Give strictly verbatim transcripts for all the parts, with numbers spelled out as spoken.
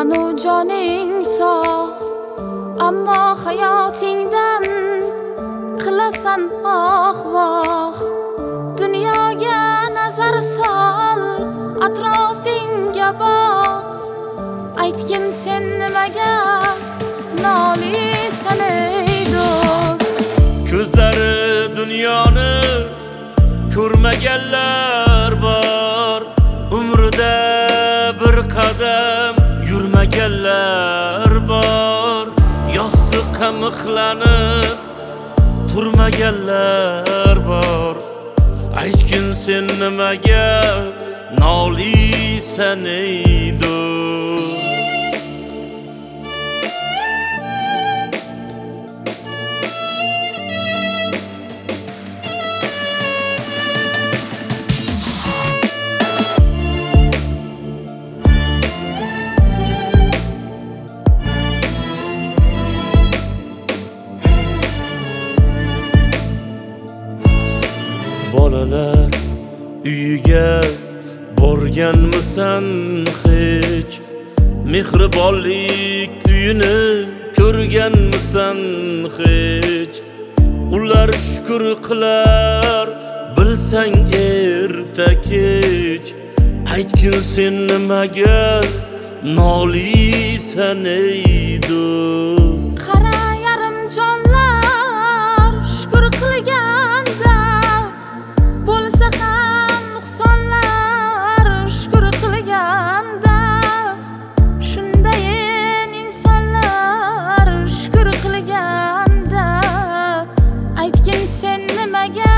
tanu joning sog', ammo hayotingdan qilasan oh-voh. Dunyoga nazar sol, atrofingga boq. Aytgin sen nimaga nolisan ey do'st? Ko'zlari dunyoni ko'rmaganlar bor, umrida bir qadam yurmaganlar bor, yostiqqa mixlanib turmaganlar bor. Aytgin sen nimaga nolisan ey do'st? Bolalar uyiga borganmisan hech? Mehribonlik uyini ko'rganmisan hech? Ular shukr qilar bilsang erta kech. Aytgin sen nimaga nolisan ey do'st? Qara yarim jonlar shukr qilganda, bo'lsa ham nuqsonlar shukr qilganda. Shundayin insonlar shukr qilganda. Aytgin sen nimaga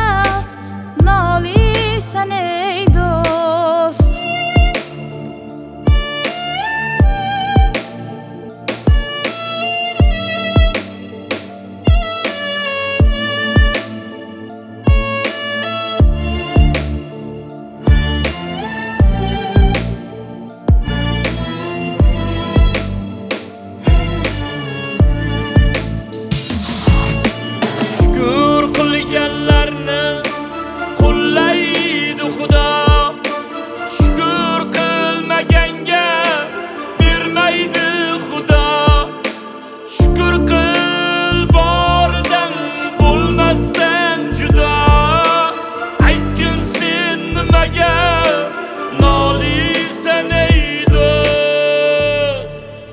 nolisan ey do'st? Qilganlarni qo'llaydi Xudo, shukr qilmaganga bermaydi Xudo. Shukr qil boridan bo'lmasdan judo. Aytgin sen nimaga nolisan ey do'st?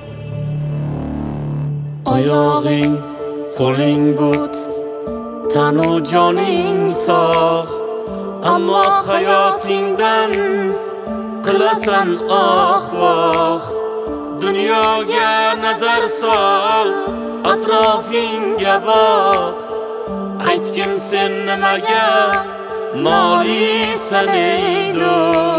Oyog'ing, qo'ling but, tanu joning sog', ammo hayotingdan qilasan oh-voh. Dunyoga nazar sol, atrofingga boq. Aytgin sen nimaga nolisan ey do'st?